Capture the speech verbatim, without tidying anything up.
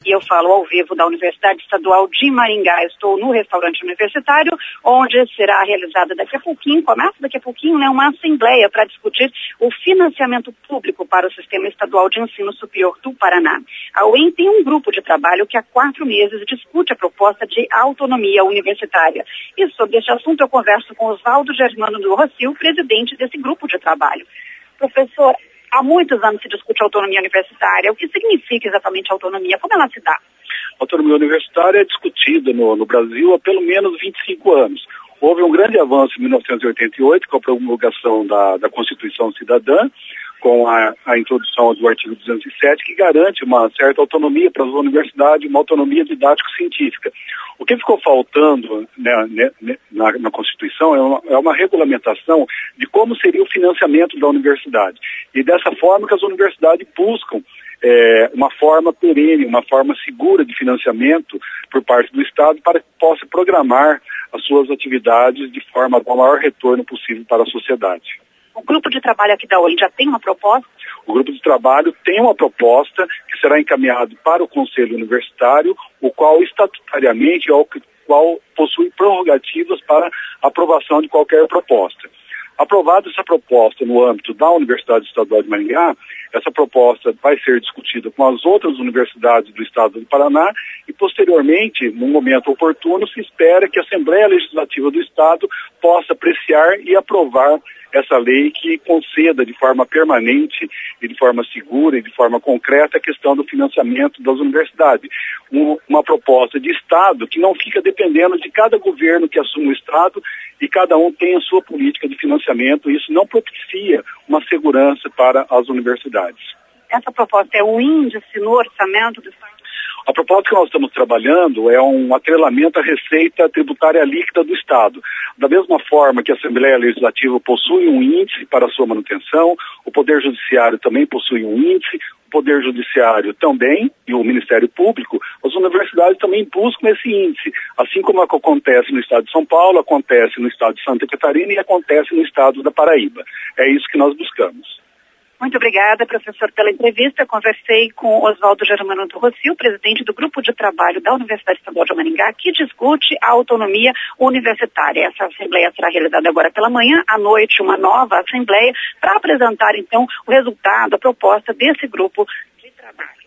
E eu falo ao vivo da Universidade Estadual de Maringá. Estou no restaurante universitário, onde será realizada daqui a pouquinho, começa daqui a pouquinho, né, uma assembleia para discutir o financiamento público para o Sistema Estadual de Ensino Superior do Paraná. A U E M tem um grupo de trabalho que há quatro meses discute a proposta de autonomia universitária. E sobre este assunto eu converso com Oswaldo Germano do Rocio, presidente desse grupo de trabalho. Professor, há muitos anos se discute autonomia universitária. O que significa exatamente autonomia? Como ela se dá? A autonomia universitária é discutida no, no Brasil há pelo menos vinte e cinco anos. Houve um grande avanço em mil novecentos e oitenta e oito com a promulgação da, da Constituição Cidadã, com a, a introdução do artigo duzentos e sete, que garante uma certa autonomia para as universidades, uma autonomia didático-científica. O que ficou faltando, né, né, na, na Constituição é uma, é uma regulamentação de como seria o financiamento da universidade. E dessa forma que as universidades buscam é, uma forma perene, uma forma segura de financiamento por parte do Estado para que possa programar as suas atividades de forma a dar o maior retorno possível para a sociedade. O grupo de trabalho aqui da U E M já tem uma proposta? O grupo de trabalho tem uma proposta que será encaminhado para o Conselho Universitário, o qual estatutariamente é o qual possui prerrogativas para aprovação de qualquer proposta. Aprovada essa proposta no âmbito da Universidade Estadual de Maringá, essa proposta vai ser discutida com as outras universidades do Estado do Paraná e, posteriormente, num momento oportuno, se espera que a Assembleia Legislativa do Estado possa apreciar e aprovar essa lei que conceda de forma permanente e de forma segura e de forma concreta a questão do financiamento das universidades. Um, uma proposta de Estado que não fica dependendo de cada governo que assume o Estado e cada um tem a sua política de financiamento. Isso não propicia uma segurança para as universidades. Essa proposta é um índice no orçamento do Estado? A proposta que nós estamos trabalhando é um atrelamento à receita tributária líquida do Estado. Da mesma forma que a Assembleia Legislativa possui um índice para a sua manutenção, o Poder Judiciário também possui um índice, o Poder Judiciário também e o Ministério Público, as universidades também buscam esse índice. Assim como acontece no Estado de São Paulo, acontece no Estado de Santa Catarina e acontece no Estado da Paraíba. É isso que nós buscamos. Muito obrigada, professor, pela entrevista. Conversei com Oswaldo Germano do Rocio, presidente do Grupo de Trabalho da Universidade Estadual de Maringá, que discute a autonomia universitária. Essa assembleia será realizada agora pela manhã, à noite, uma nova assembleia, para apresentar, então, o resultado, a proposta desse grupo de trabalho.